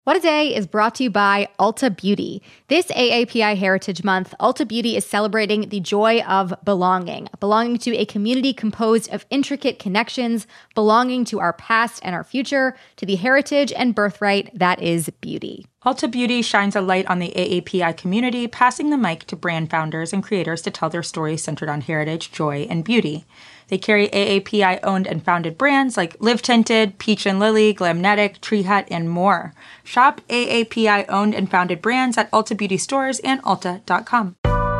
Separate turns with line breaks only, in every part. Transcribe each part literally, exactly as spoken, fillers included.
What a Day is brought to you by Ulta Beauty. This A A P I Heritage Month, Ulta Beauty is celebrating the joy of belonging, belonging to a community composed of intricate connections, belonging to our past and our future, to the heritage and birthright that is beauty.
Ulta Beauty shines a light on the A A P I community, passing the mic to brand founders and creators to tell their stories centered on heritage, joy, and beauty. They carry A A P I-owned and founded brands like Live Tinted, Peach and Lily, Glamnetic, Tree Hut, and more. Shop A A P I-owned and founded brands at Ulta Beauty stores and ulta dot com.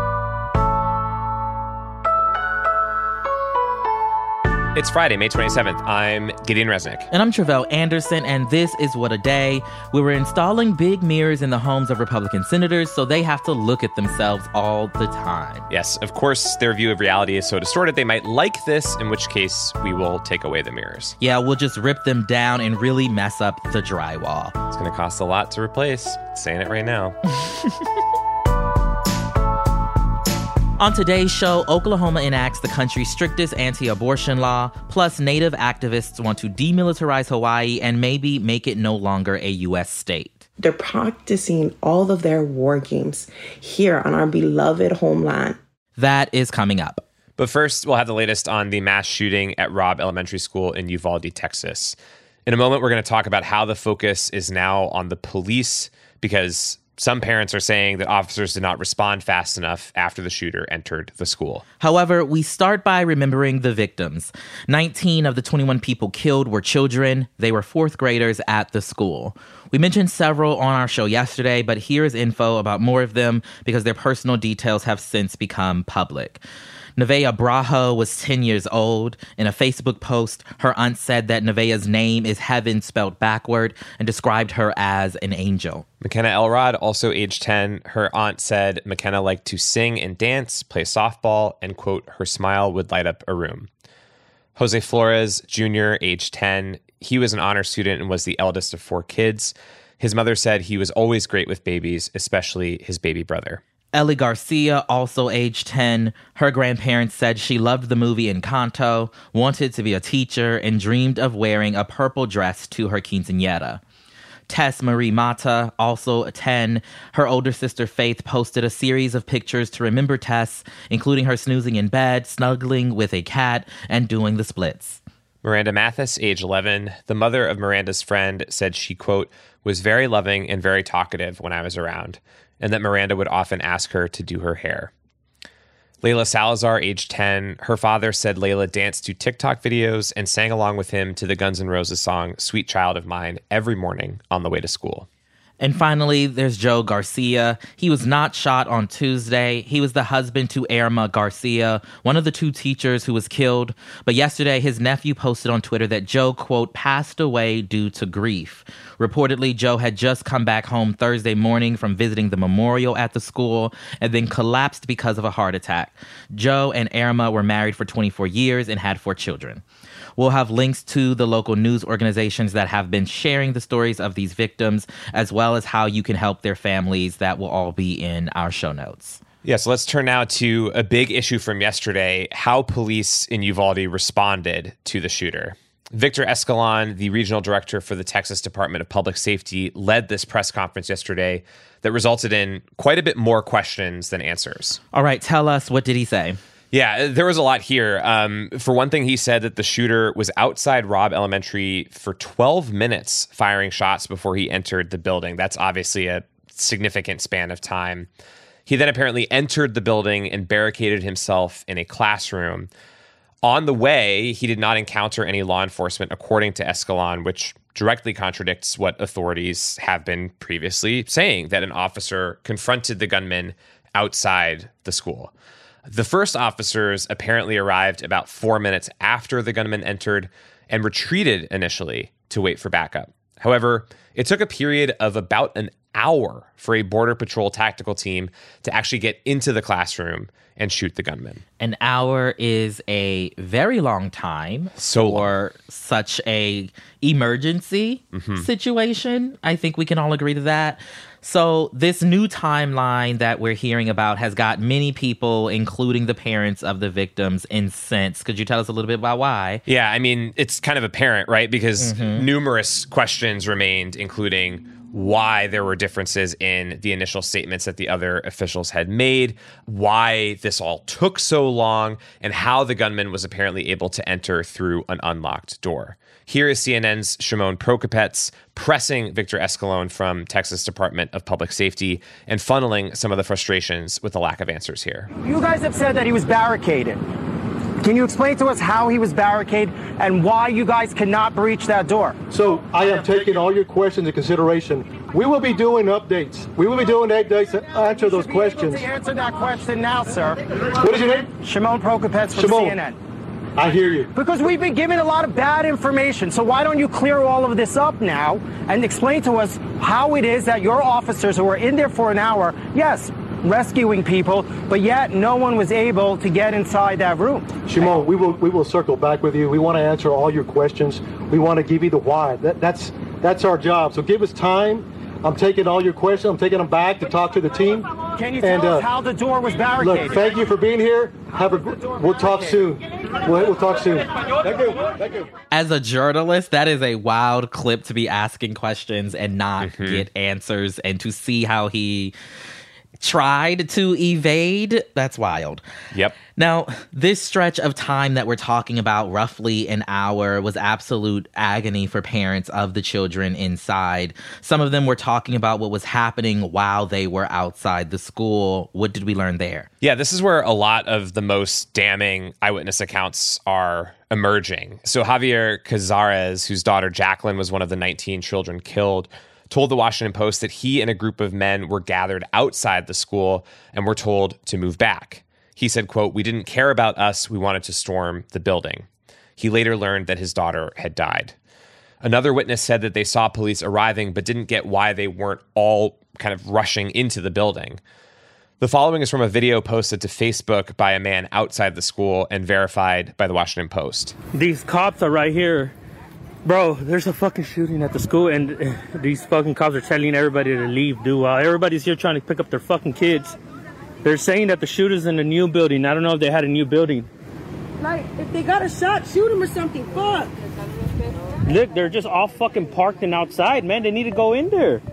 It's Friday, May twenty-seventh. I'm Gideon Resnick.
And I'm Travell Anderson, and this is What a Day. We were installing big mirrors in the homes of Republican senators, so they have to look at themselves all the time.
Yes, of course, their view of reality is so distorted they might like this, in which case we will take away the mirrors.
Yeah, we'll just rip them down and really mess up the drywall.
It's going to cost a lot to replace. Saying it right now.
On today's show, Oklahoma enacts the country's strictest anti-abortion law, plus Native activists want to demilitarize Hawaii and maybe make it no longer a U S state.
They're practicing all of their war games here on our beloved homeland.
That is coming up.
But first, we'll have the latest on the mass shooting at Robb Elementary School in Uvalde, Texas. In a moment, we're going to talk about how the focus is now on the police, because some parents are saying that officers did not respond fast enough after the shooter entered the school.
However, we start by remembering the victims. nineteen of the twenty-one people killed were children. They were fourth graders at the school. We mentioned several on our show yesterday, but here's info about more of them because their personal details have since become public. Nevaeh Brajo was ten years old. In a Facebook post, her aunt said that Nevaeh's name is heaven spelled backward and described her as an angel.
McKenna Elrod, also age ten, her aunt said McKenna liked to sing and dance, play softball, and, quote, her smile would light up a room. Jose Flores, Junior, age ten, he was an honor student and was the eldest of four kids. His mother said he was always great with babies, especially his baby brother.
Ellie Garcia, also age ten, her grandparents said she loved the movie Encanto, wanted to be a teacher, and dreamed of wearing a purple dress to her quinceañera. Tess Marie Mata, also ten, her older sister Faith posted a series of pictures to remember Tess, including her snoozing in bed, snuggling with a cat, and doing the splits.
Miranda Mathis, age eleven, the mother of Miranda's friend, said she, quote, was very loving and very talkative when I was around, and that Miranda would often ask her to do her hair. Layla Salazar, age ten, her father said Layla danced to TikTok videos and sang along with him to the Guns N' Roses song Sweet Child of Mine every morning on the way to school.
And finally, there's Joe Garcia. He was not shot on Tuesday. He was the husband to Irma Garcia, one of the two teachers who was killed. But yesterday, his nephew posted on Twitter that Joe, quote, passed away due to grief. Reportedly, Joe had just come back home Thursday morning from visiting the memorial at the school and then collapsed because of a heart attack. Joe and Irma were married for twenty-four years and had four children. We'll have links to the local news organizations that have been sharing the stories of these victims, as well as how you can help their families. That will all be in our show notes.
Yeah, so let's turn now to a big issue from yesterday, how police in Uvalde responded to the shooter. Victor Escalon, the regional director for the Texas Department of Public Safety, led this press conference yesterday that resulted in quite a bit more questions than answers.
All right, tell us, what did he say?
Yeah, there was a lot here. Um, for one thing, he said that the shooter was outside Robb Elementary for twelve minutes firing shots before he entered the building. That's obviously a significant span of time. He then apparently entered the building and barricaded himself in a classroom. On the way, he did not encounter any law enforcement, according to Escalon, which directly contradicts what authorities have been previously saying, that an officer confronted the gunman outside the school. The first officers apparently arrived about four minutes after the gunman entered and retreated initially to wait for backup. However, it took a period of about an hour for a Border Patrol tactical team to actually get into the classroom and shoot the gunman.
An hour is a very long time
so
for
long.
Such a emergency mm-hmm. situation. I think we can all agree to that. So this new timeline that we're hearing about has got many people, including the parents of the victims, incensed. Could you tell us a little bit about why?
Yeah, I mean, it's kind of apparent, right? Because mm-hmm. numerous questions remained, including why there were differences in the initial statements that the other officials had made, why this all took so long, and how the gunman was apparently able to enter through an unlocked door. Here is C N N's Shimon Prokopets pressing Victor Escalon from Texas Department of Public Safety and funneling some of the frustrations with the lack of answers here.
You guys have said that he was barricaded. Can you explain to us how he was barricaded and why you guys cannot breach that door?
So I am taking all your questions into consideration. We will be doing updates. We will be doing updates to answer those questions.
To answer that question now, sir.
What is your name?
Shimon Prokopets from
Shimon.
C N N.
I hear you.
Because we've been given a lot of bad information. So why don't you clear all of this up now and explain to us how it is that your officers who were in there for an hour, yes, rescuing people, but yet no one was able to get inside that room.
Shimon, we will we will circle back with you. We want to answer all your questions. We want to give you the why. That, that's that's our job. So give us time. I'm taking all your questions. I'm taking them back to talk to the team.
Can you tell
and, uh,
us how the door was barricaded?
Look, thank you for being here. Have a. We'll talk soon. We'll, we'll talk soon. Thank you. Thank you.
As a journalist, that is a wild clip to be asking questions and not mm-hmm. get answers, and to see how he tried to evade. That's wild.
Yep.
Now, this stretch of time that we're talking about, roughly an hour, was absolute agony for parents of the children inside. Some of them were talking about what was happening while they were outside the school. What did we learn there?
Yeah, this is where a lot of the most damning eyewitness accounts are emerging. So Javier Cazares, whose daughter Jacqueline was one of the nineteen children killed, told the Washington Post that he and a group of men were gathered outside the school and were told to move back. He said, quote, "We didn't care about us. We wanted to storm the building." He later learned that his daughter had died. Another witness said that they saw police arriving, but didn't get why they weren't all kind of rushing into the building. The following is from a video posted to Facebook by a man outside the school and verified by the Washington Post.
These cops are right here. Bro, there's a fucking shooting at the school, and these fucking cops are telling everybody to leave, dude. While everybody's here trying to pick up their fucking kids. They're saying that the shooter's in the new building. I don't know if they had a new building.
Like, if they got a shot, shoot them or something. Fuck.
Look, they're just all fucking parked and outside, man. They need to go in there.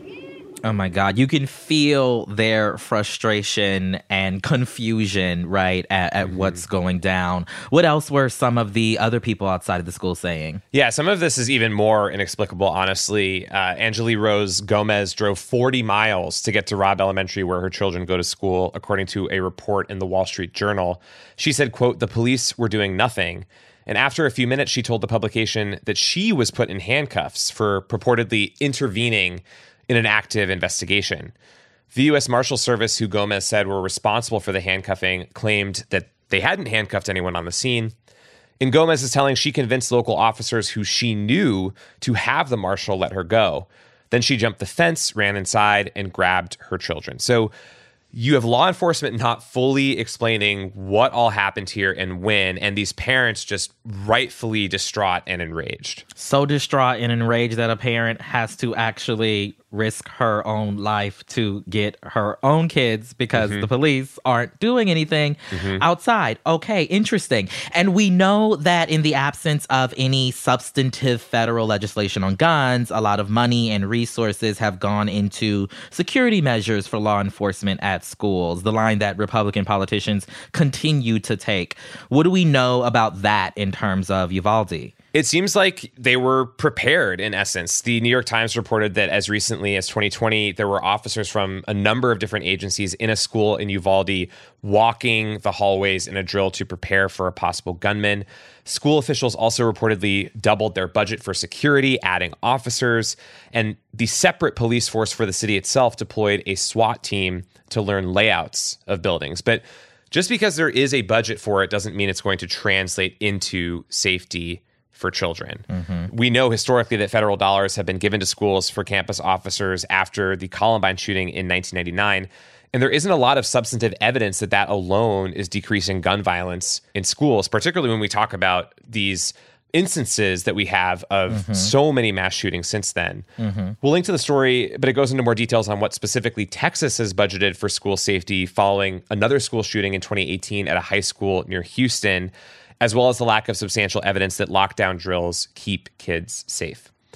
Oh my God. You can feel their frustration and confusion, right, at, at mm-hmm. what's going down. What else were some of the other people outside of the school saying?
Yeah, some of this is even more inexplicable, honestly. Uh, Angeli Rose Gomez drove forty miles to get to Robb Elementary, where her children go to school, according to a report in the Wall Street Journal. She said, quote, "The police were doing nothing." And after a few minutes, she told the publication that she was put in handcuffs for purportedly intervening in an active investigation. The U S Marshal Service, who Gomez said were responsible for the handcuffing, claimed that they hadn't handcuffed anyone on the scene. And Gomez is telling she convinced local officers who she knew to have the marshal let her go. Then she jumped the fence, ran inside, and grabbed her children. So you have law enforcement not fully explaining what all happened here and when, and these parents just rightfully distraught and enraged.
So distraught and enraged that a parent has to actually risk her own life to get her own kids because mm-hmm. the police aren't doing anything mm-hmm. outside. Okay, interesting. And we know that in the absence of any substantive federal legislation on guns, a lot of money and resources have gone into security measures for law enforcement at schools, the line that Republican politicians continue to take. What do we know about that in terms of Uvalde?
It seems like they were prepared, in essence. The New York Times reported that as recently as twenty twenty, there were officers from a number of different agencies in a school in Uvalde walking the hallways in a drill to prepare for a possible gunman. School officials also reportedly doubled their budget for security, adding officers. And the separate police force for the city itself deployed a SWAT team to learn layouts of buildings. But just because there is a budget for it doesn't mean it's going to translate into safety for children. Mm-hmm. We know historically that federal dollars have been given to schools for campus officers after the Columbine shooting in nineteen ninety-nine. And there isn't a lot of substantive evidence that that alone is decreasing gun violence in schools, particularly when we talk about these instances that we have of mm-hmm. so many mass shootings since then. Mm-hmm. We'll link to the story, but it goes into more details on what specifically Texas has budgeted for school safety following another school shooting in twenty eighteen at a high school near Houston, as well as the lack of substantial evidence that lockdown drills keep kids safe.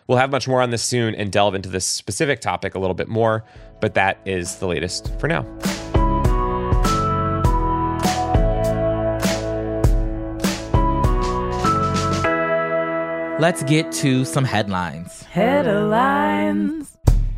We'll have much more on this soon and delve into this specific topic a little bit more, but that is the latest for now.
Let's get to some headlines.
Headlines.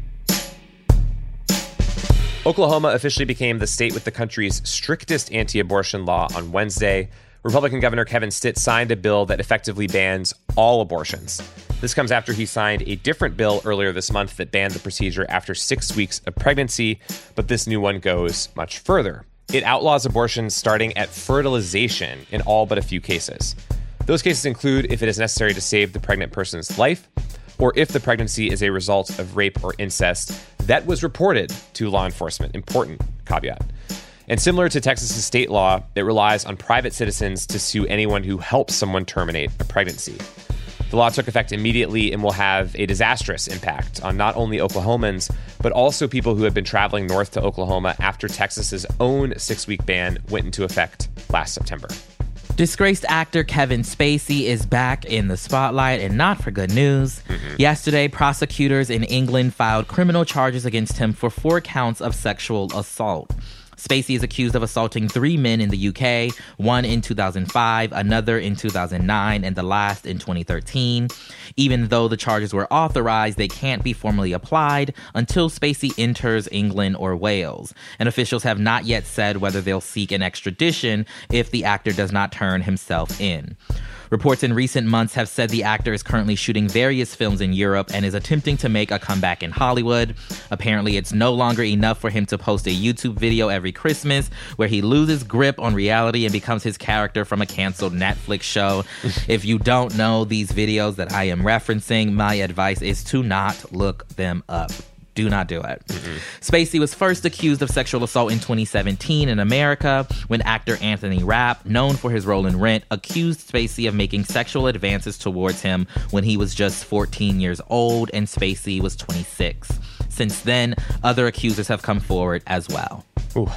Oklahoma officially became the state with the country's strictest anti-abortion law on Wednesday. Republican Governor Kevin Stitt signed a bill that effectively bans all abortions. This comes after he signed a different bill earlier this month that banned the procedure after six weeks of pregnancy, but this new one goes much further. It outlaws abortions starting at fertilization in all but a few cases. Those cases include if it is necessary to save the pregnant person's life, or if the pregnancy is a result of rape or incest that was reported to law enforcement. Important caveat. And similar to Texas's state law, it relies on private citizens to sue anyone who helps someone terminate a pregnancy. The law took effect immediately and will have a disastrous impact on not only Oklahomans, but also people who have been traveling north to Oklahoma after Texas's own six-week ban went into effect last September.
Disgraced actor Kevin Spacey is back in the spotlight, and not for good news. Mm-hmm. Yesterday, prosecutors in England filed criminal charges against him for four counts of sexual assault. Spacey is accused of assaulting three men in the U K, one in two thousand five, another in two thousand nine, and the last in twenty thirteen. Even though the charges were authorized, they can't be formally applied until Spacey enters England or Wales. And officials have not yet said whether they'll seek an extradition if the actor does not turn himself in. Reports in recent months have said the actor is currently shooting various films in Europe and is attempting to make a comeback in Hollywood. Apparently, it's no longer enough for him to post a YouTube video every Christmas where he loses grip on reality and becomes his character from a canceled Netflix show. If you don't know these videos that I am referencing, my advice is to not look them up. Do not do it. Mm-hmm. Spacey was first accused of sexual assault in twenty seventeen in America when actor Anthony Rapp, known for his role in Rent, accused Spacey of making sexual advances towards him when he was just fourteen years old and Spacey was twenty-six. Since then, other accusers have come forward as well.
Ooh.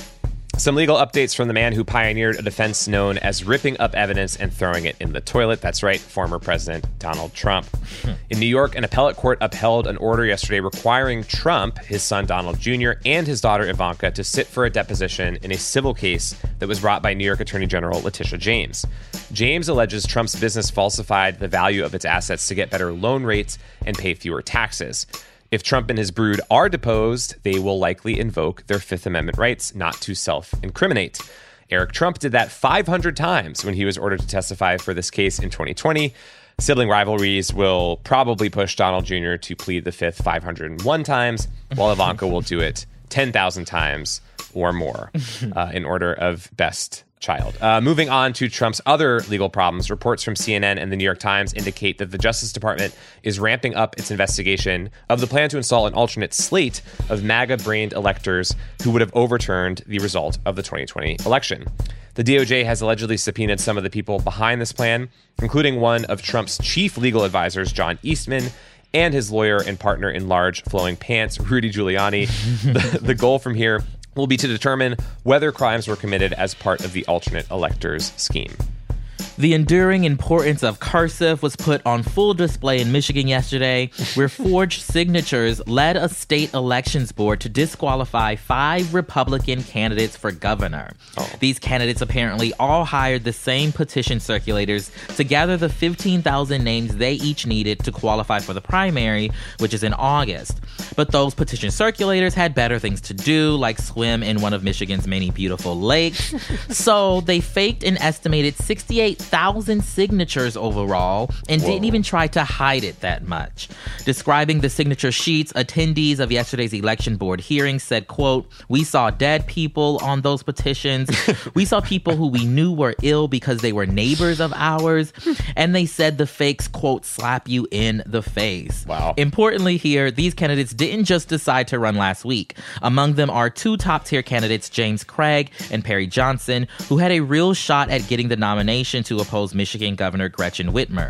Some legal updates from the man who pioneered a defense known as ripping up evidence and throwing it in the toilet. That's right, former President Donald Trump. In New York, an appellate court upheld an order yesterday requiring Trump, his son Donald Junior, and his daughter Ivanka to sit for a deposition in a civil case that was brought by New York Attorney General Letitia James. James alleges Trump's business falsified the value of its assets to get better loan rates and pay fewer taxes. If Trump and his brood are deposed, they will likely invoke their Fifth Amendment rights not to self-incriminate. Eric Trump did that five hundred times when he was ordered to testify for this case in twenty twenty. Sibling rivalries will probably push Donald Junior to plead the fifth five hundred one times, while Ivanka will do it ten thousand times or more uh, in order of best child. Uh, moving on to Trump's other legal problems, reports from C N N and the New York Times indicate that the Justice Department is ramping up its investigation of the plan to install an alternate slate of MAGA-brained electors who would have overturned the result of the twenty twenty election. The D O J has allegedly subpoenaed some of the people behind this plan, including one of Trump's chief legal advisors, John Eastman, and his lawyer and partner in large flowing pants, Rudy Giuliani. the, the goal from here will be to determine whether crimes were committed as part of the alternate electors scheme.
The enduring importance of cursive was put on full display in Michigan yesterday, where forged signatures led a state elections board to disqualify five Republican candidates for governor. Oh. These candidates apparently all hired the same petition circulators to gather the fifteen thousand names they each needed to qualify for the primary, which is in August. But those petition circulators had better things to do, like swim in one of Michigan's many beautiful lakes. So they faked an estimated sixty-eight thousand signatures overall and Whoa. didn't even try to hide it that much. Describing the signature sheets, attendees of yesterday's election board hearing said, quote, "We saw dead people on those petitions. We saw people who we knew were ill because they were neighbors of ours. And they said the fakes, quote, slap you in the face."
Wow.
Importantly here, these candidates didn't just decide to run last week. Among them are two top-tier candidates, James Craig and Perry Johnson, who had a real shot at getting the nomination to oppose Michigan Governor Gretchen Whitmer.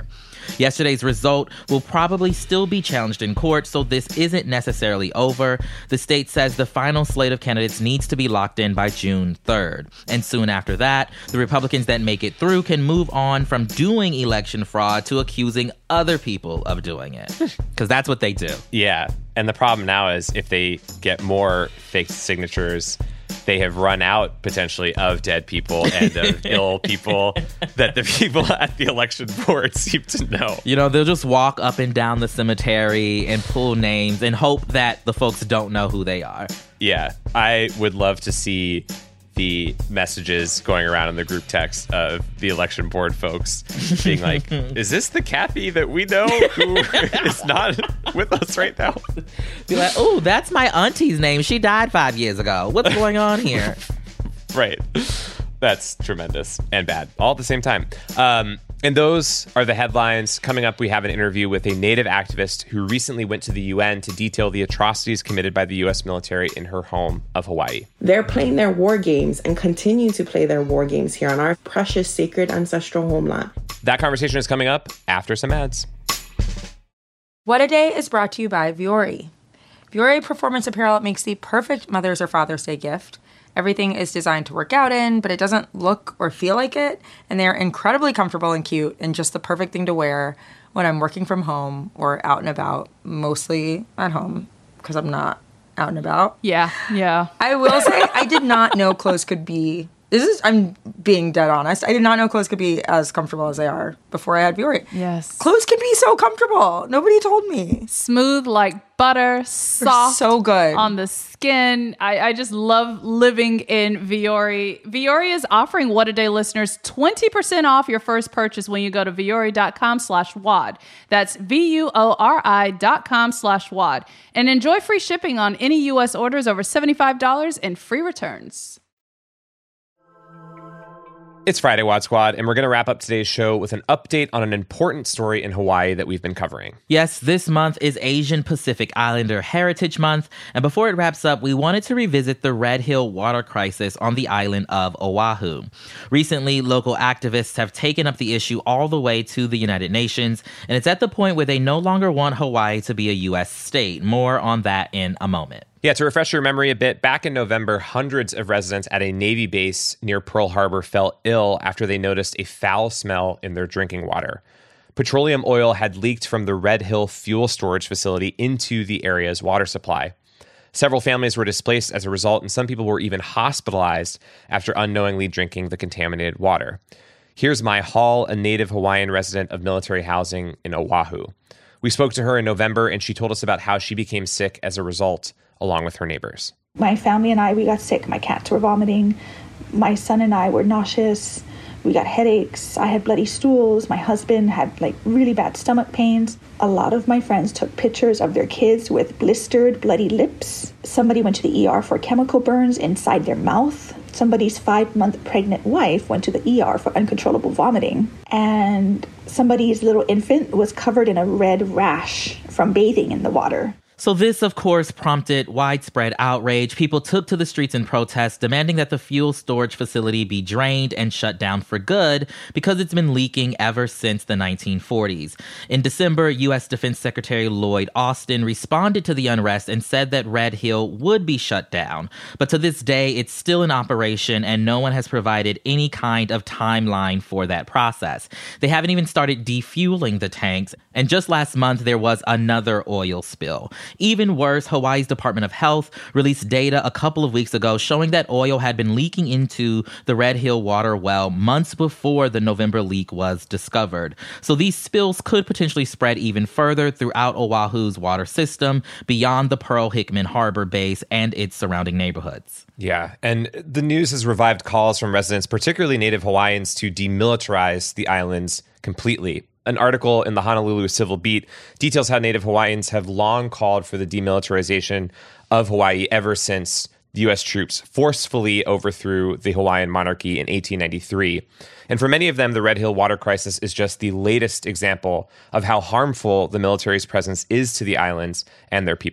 Yesterday's result will probably still be challenged in court, so this isn't necessarily over. The state says the final slate of candidates needs to be locked in by June third. And soon after that, the Republicans that make it through can move on from doing election fraud to accusing other people of doing it. Because that's what they do.
Yeah. And the problem now is if they get more fake signatures, they have run out potentially of dead people and of ill people that the people at the election board seem to know.
You know, they'll just walk up and down the cemetery and pull names and hope that the folks don't know who they are.
Yeah, I would love to see the messages going around in the group text of the election board folks being like, is this the Kathy that we know who is not with us right now?
Be like, oh, that's my auntie's name. She died five years ago. What's going on here?
Right. That's tremendous and bad all at the same time. Um, and those are the headlines. Coming up, we have an interview with a Native activist who recently went to the U N to detail the atrocities committed by the U S military in her home of Hawaii.
They're playing their war games and continue to play their war games here on our precious, sacred, ancestral homeland.
That conversation is coming up after some ads.
What a Day is brought to you by Vuori. Vuori Performance Apparel makes the perfect Mother's or Father's Day gift. Everything is designed to work out in, but it doesn't look or feel like it. And they're incredibly comfortable and cute and just the perfect thing to wear when I'm working from home or out and about, mostly at home because I'm not out and about.
Yeah, yeah.
I will say I did not know clothes could be, this is, I'm being dead honest. I did not know clothes could be as comfortable as they are before I had Vuori.
Yes.
Clothes can be so comfortable. Nobody told me.
Smooth like butter, soft.
So good.
On the skin. I, I just love living in Vuori. Vuori is offering What a Day listeners twenty percent off your first purchase when you go to vuori.com slash WAD. That's V-U-O-R-I dot com slash WAD. And enjoy free shipping on any U S orders over seventy-five dollars and free returns.
It's Friday, Wad Squad, and we're going to wrap up today's show with an update on an important story in Hawaii that we've been covering.
Yes, this month is Asian Pacific Islander Heritage Month, and before it wraps up, we wanted to revisit the Red Hill water crisis on the island of Oahu. Recently, local activists have taken up the issue all the way to the United Nations, and it's at the point where they no longer want Hawaii to be a U S state. More on that in a moment.
Yeah, to refresh your memory a bit, back in November, hundreds of residents at a Navy base near Pearl Harbor fell ill after they noticed a foul smell in their drinking water. Petroleum oil had leaked from the Red Hill fuel storage facility into the area's water supply. Several families were displaced as a result, and some people were even hospitalized after unknowingly drinking the contaminated water. Here's Mai Hall, a native Hawaiian resident of military housing in Oahu. We spoke to her in November, and she told us about how she became sick as a result, along with her neighbors.
My family and I, we got sick. My cats were vomiting. My son and I were nauseous. We got headaches. I had bloody stools. My husband had like really bad stomach pains. A lot of my friends took pictures of their kids with blistered, bloody lips. Somebody went to the E R for chemical burns inside their mouth. Somebody's five-month pregnant wife went to the E R for uncontrollable vomiting. And somebody's little infant was covered in a red rash from bathing in the water.
So this, of course, prompted widespread outrage. People took to the streets in protest, demanding that the fuel storage facility be drained and shut down for good because it's been leaking ever since the nineteen forties. In December, U S Defense Secretary Lloyd Austin responded to the unrest and said that Red Hill would be shut down. But to this day, it's still in operation, and no one has provided any kind of timeline for that process. They haven't even started defueling the tanks, and just last month, there was another oil spill. Even worse, Hawaii's Department of Health released data a couple of weeks ago showing that oil had been leaking into the Red Hill water well months before the November leak was discovered. So these spills could potentially spread even further throughout Oahu's water system, beyond the Pearl Hickman Harbor base and its surrounding neighborhoods.
Yeah, and the news has revived calls from residents, particularly Native Hawaiians, to demilitarize the islands completely. An article in the Honolulu Civil Beat details how Native Hawaiians have long called for the demilitarization of Hawaii ever since the U S troops forcefully overthrew the Hawaiian monarchy in eighteen ninety-three. And for many of them, the Red Hill water crisis is just the latest example of how harmful the military's presence is to the islands and their people.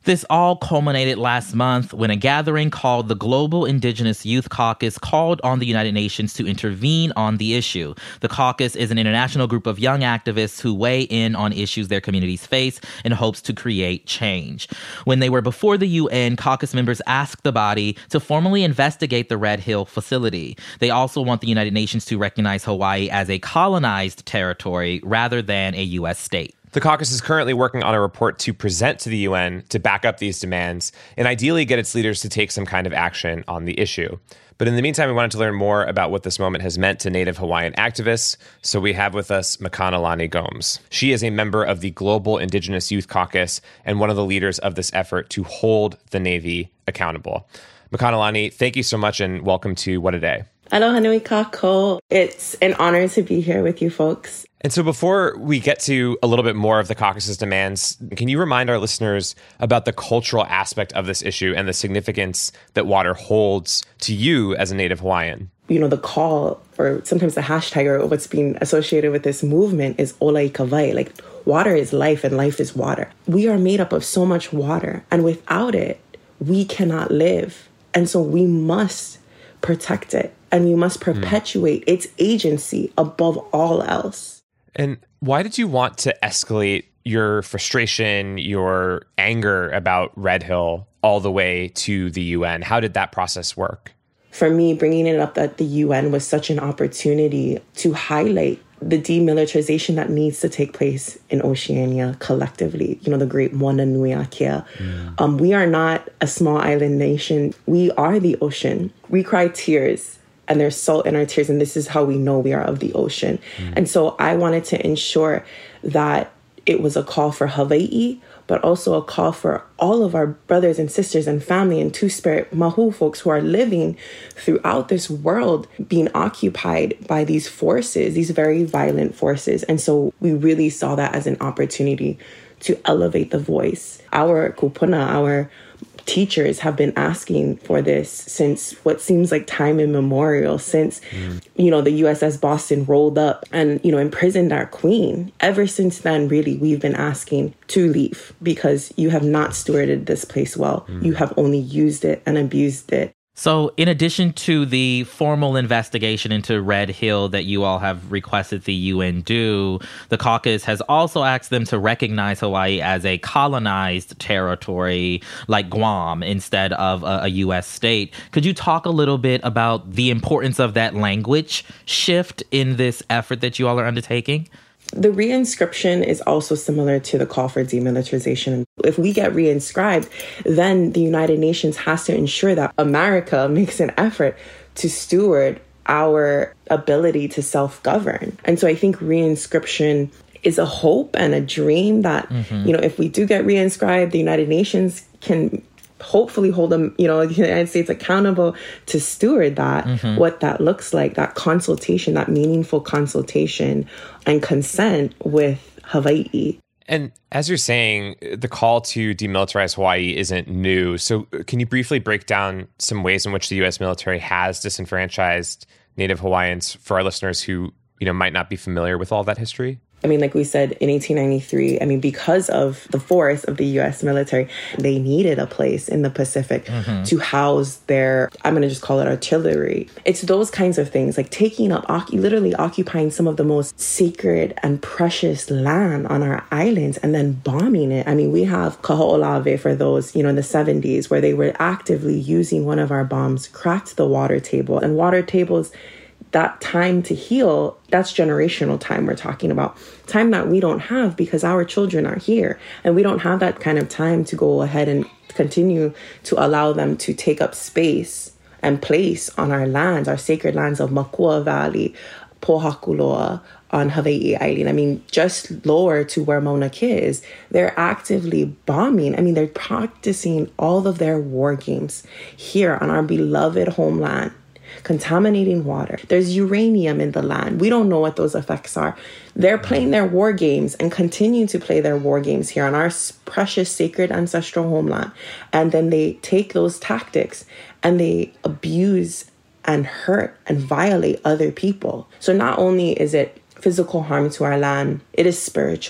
This all culminated last month when a gathering called the Global Indigenous Youth Caucus called on the United Nations to intervene on the issue. The caucus is an international group of young activists who weigh in on issues their communities face in hopes to create change. When they were before the U N, caucus members asked the body to formally investigate the Red Hill facility. They also want the United Nations to recognize Hawaii as a colonized territory rather than a U S state.
The caucus is currently working on a report to present to the U N to back up these demands and ideally get its leaders to take some kind of action on the issue. But in the meantime, we wanted to learn more about what this moment has meant to Native Hawaiian activists, so we have with us Makanalani Gomes. She is a member of the Global Indigenous Youth Caucus and one of the leaders of this effort to hold the Navy accountable. Makanalani, thank you so much and welcome to What a Day.
Aloha nui kākou. It's an honor to be here with you folks.
And so before we get to a little bit more of the caucus's demands, can you remind our listeners about the cultural aspect of this issue and the significance that water holds to you as a Native Hawaiian?
You know, the call, or sometimes the hashtag, or what's being associated with this movement is ola i kawai. Like, water is life and life is water. We are made up of so much water, and without it, we cannot live. And so we must protect it, and we must perpetuate mm. its agency above all else.
And why did you want to escalate your frustration, your anger about Red Hill all the way to the U N? How did that process work?
For me, bringing it up at the U N was such an opportunity to highlight the demilitarization that needs to take place in Oceania collectively. You know, the great Moana Nui Akea. Mm. Um, we are not a small island nation. We are the ocean. We cry tears, and there's salt in our tears, and this is how we know we are of the ocean. Mm. And so I wanted to ensure that it was a call for Hawaii, but also a call for all of our brothers and sisters and family and Two-Spirit Mahu folks who are living throughout this world being occupied by these forces, these very violent forces. And so we really saw that as an opportunity to elevate the voice. Our kupuna, our teachers have been asking for this since what seems like time immemorial, since, mm. you know, the U S S Boston rolled up and, you know, imprisoned our queen. Ever since then, really, we've been asking to leave because you have not stewarded this place well. Mm. You have only used it and abused it.
So in addition to the formal investigation into Red Hill that you all have requested the U N do, the caucus has also asked them to recognize Hawaii as a colonized territory like Guam instead of a, a U S state. Could you talk a little bit about the importance of that language shift in this effort that you all are undertaking?
The reinscription is also similar to the call for demilitarization. If we get reinscribed, then the United Nations has to ensure that America makes an effort to steward our ability to self-govern. And so I think reinscription is a hope and a dream that, mm-hmm. you know, if we do get reinscribed, the United Nations can hopefully hold them, you know, the United States accountable to steward that, mm-hmm. what that looks like, that consultation, that meaningful consultation and consent with Hawaii.
And as you're saying, the call to demilitarize Hawaii isn't new. So can you briefly break down some ways in which the U S military has disenfranchised Native Hawaiians for our listeners who, you know, might not be familiar with all that history?
I mean, like we said, in eighteen ninety-three, I mean, because of the force of the U S military, they needed a place in the Pacific mm-hmm. to house their, I'm going to just call it artillery. It's those kinds of things, like taking up, literally occupying some of the most sacred and precious land on our islands and then bombing it. I mean, we have Kaho'olawe for those, you know, in the seventies, where they were actively using one of our bombs, cracked the water table. And water tables, that time to heal, that's generational time we're talking about. Time that we don't have because our children are here. And we don't have that kind of time to go ahead and continue to allow them to take up space and place on our lands, our sacred lands of Makua Valley, Pohakuloa, on Hawaii Island. I mean, just lower to where Mauna Kea is, they're actively bombing. I mean, they're practicing all of their war games here on our beloved homeland. Contaminating water. There's uranium in the land. We don't know what those effects are. They're playing their war games and continue to play their war games here on our precious, sacred, ancestral homeland. And then they take those tactics and they abuse and hurt and violate other people. So not only is it physical harm to our land, it is spiritual.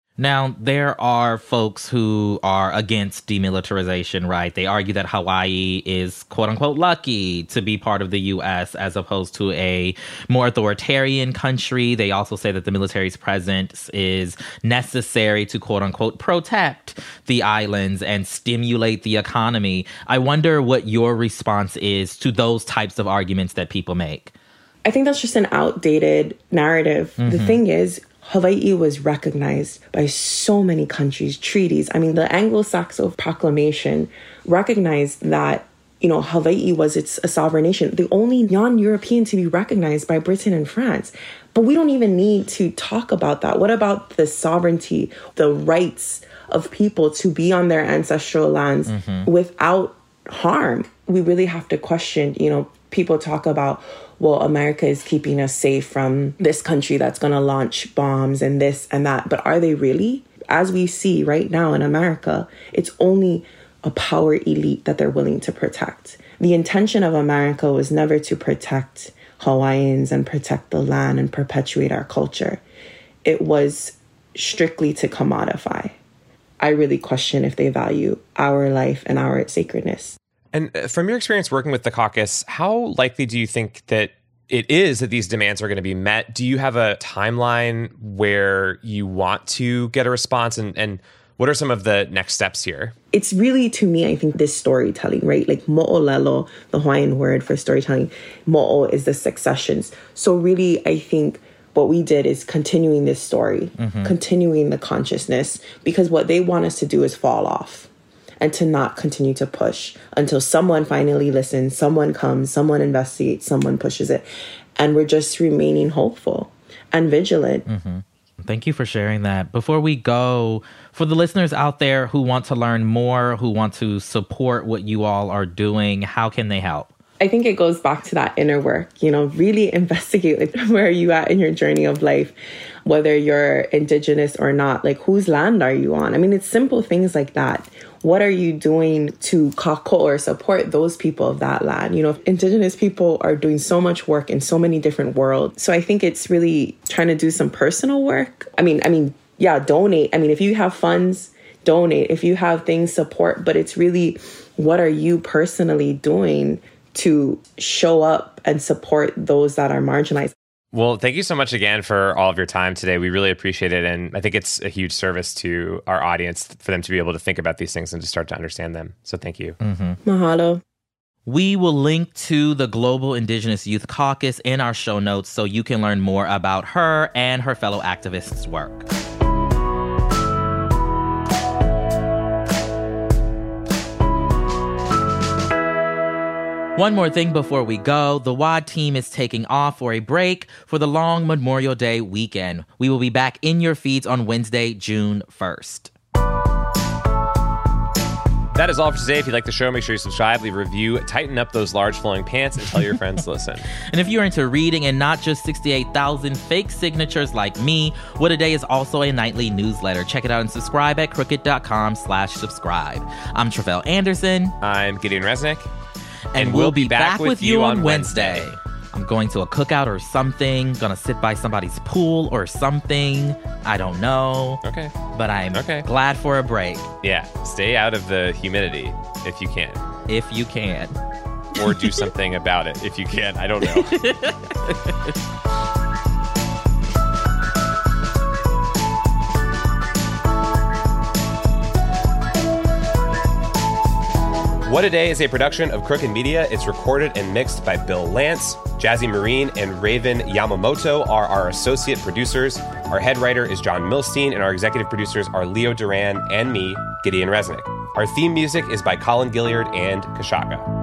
Now, there are folks who are against demilitarization, right? They argue that Hawaii is, quote unquote, lucky to be part of the U S as opposed to a more authoritarian country. They also say that the military's presence is necessary to, quote unquote, protect the islands and stimulate the economy. I wonder what your response is to those types of arguments that people make.
I think that's just an outdated narrative. Mm-hmm. The thing is, Hawaii was recognized by so many countries, treaties. I mean, the Anglo-Saxon Proclamation recognized that, you know, Hawaii was its a sovereign nation, the only non-European to be recognized by Britain and France. But we don't even need to talk about that. What about the sovereignty, the rights of people to be on their ancestral lands mm-hmm. without harm? We really have to question, you know, people talk about, well, America is keeping us safe from this country that's going to launch bombs and this and that. But are they really? As we see right now in America, it's only a power elite that they're willing to protect. The intention of America was never to protect Hawaiians and protect the land and perpetuate our culture. It was strictly to commodify. I really question if they value our life and our sacredness.
And from your experience working with the caucus, how likely do you think that it is that these demands are going to be met? Do you have a timeline where you want to get a response? And, and what are some of the next steps here?
It's really, to me, I think this storytelling, right? Like mo'olelo, the Hawaiian word for storytelling, mo'o is the successions. So really, I think what we did is continuing this story, mm-hmm. continuing the consciousness, because what they want us to do is fall off. And to not continue to push until someone finally listens, someone comes, someone investigates, someone pushes it. And we're just remaining hopeful and vigilant.
Mm-hmm. Thank you for sharing that. Before we go, for the listeners out there who want to learn more, who want to support what you all are doing, how can they help?
I think it goes back to that inner work, you know, really investigate like, where are you at in your journey of life, whether you're indigenous or not, like whose land are you on? I mean, it's simple things like that. What are you doing to kako or support those people of that land? You know, indigenous people are doing so much work in so many different worlds. So I think it's really trying to do some personal work. I mean, I mean, yeah, donate. I mean, if you have funds, donate. If you have things, support. But it's really, what are you personally doing to show up and support those that are marginalized?
Well, thank you so much again for all of your time today. We really appreciate it. And I think it's a huge service to our audience for them to be able to think about these things and to start to understand them. So thank you.
Mm-hmm.
Mahalo.
We will link to the Global Indigenous Youth Caucus in our show notes so you can learn more about her and her fellow activists' work. One more thing before we go. The W O D team is taking off for a break for the long Memorial Day weekend. We will be back in your feeds on Wednesday, June first.
That is all for today. If you like the show, make sure you subscribe, leave a review, tighten up those large flowing pants, and tell your friends to listen.
And if you're into reading and not just sixty-eight thousand fake signatures like me, What a Day is also a nightly newsletter. Check it out and subscribe at crooked.com slash subscribe. I'm Tre'vell Anderson.
I'm Gideon Resnick.
And, and we'll, we'll be back, back with you on Wednesday. Wednesday. I'm going to a cookout or something, gonna sit by somebody's pool or something. I don't know.
Okay.
But I'm
okay.
glad for a break.
Yeah, stay out of the humidity if you can.
If you can.
Or do something about it if you can. I don't know. What a Day is a production of Crooked Media. It's recorded and mixed by Bill Lance. Jazzy Marine and Raven Yamamoto are our associate producers. Our head writer is John Milstein, and our executive producers are Leo Duran and me, Gideon Resnick. Our theme music is by Colin Gilliard and Kashaka.